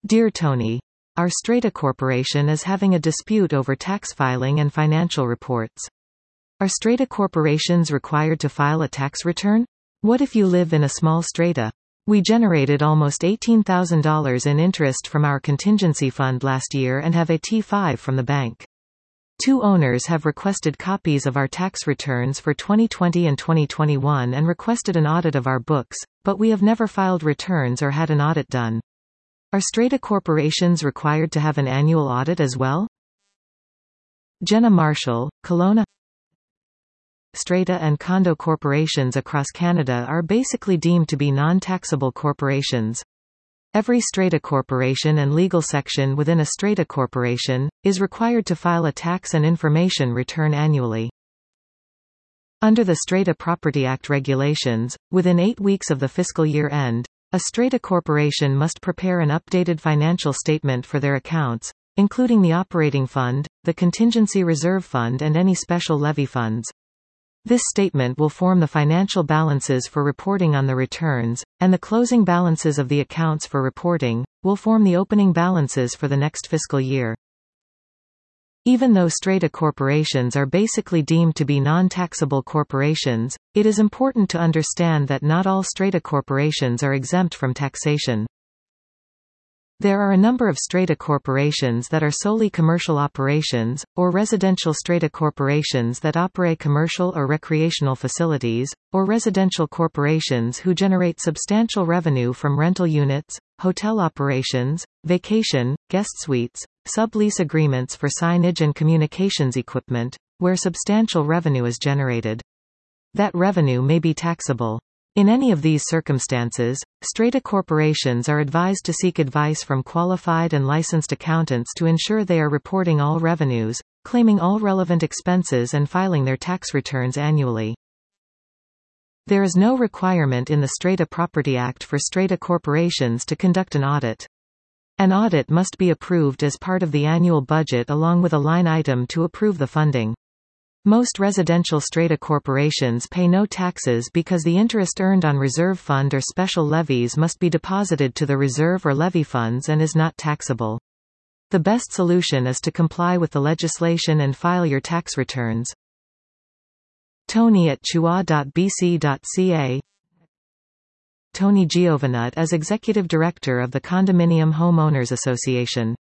Dear Tony, our Strata Corporation is having a dispute over tax filing and financial reports. Are strata corporations required to file a tax return? What if you live in a small strata? We generated almost $18,000 in interest from our contingency fund last year and have a T5 from the bank. 2 owners have requested copies of our tax returns for 2020 and 2021 and requested an audit of our books, but we have never filed returns or had an audit done. Are strata corporations required to have an annual audit as well? Jenna Marshall, Kelowna. Strata and condo corporations across Canada are basically deemed to be non-taxable corporations. Every strata corporation and legal section within a strata corporation is required to file a tax and information return annually. Under the Strata Property Act regulations, within 8 weeks of the fiscal year end, a strata corporation must prepare an updated financial statement for their accounts, including the operating fund, the contingency reserve fund and any special levy funds. This statement will form the financial balances for reporting on the returns, and the closing balances of the accounts for reporting will form the opening balances for the next fiscal year. Even though strata corporations are basically deemed to be non-taxable corporations, it is important to understand that not all strata corporations are exempt from taxation. There are a number of strata corporations that are solely commercial operations, or residential strata corporations that operate commercial or recreational facilities, or residential corporations who generate substantial revenue from rental units, hotel operations, vacation, guest suites, sublease agreements for signage and communications equipment, where substantial revenue is generated. That revenue may be taxable. In any of these circumstances, strata corporations are advised to seek advice from qualified and licensed accountants to ensure they are reporting all revenues, claiming all relevant expenses and filing their tax returns annually. There is no requirement in the Strata Property Act for strata corporations to conduct an audit. An audit must be approved as part of the annual budget along with a line item to approve the funding. Most residential strata corporations pay no taxes because the interest earned on reserve fund or special levies must be deposited to the reserve or levy funds and is not taxable. The best solution is to comply with the legislation and file your tax returns. Tony@chua.bc.ca. Tony Giovanut as Executive Director of the Condominium Homeowners Association.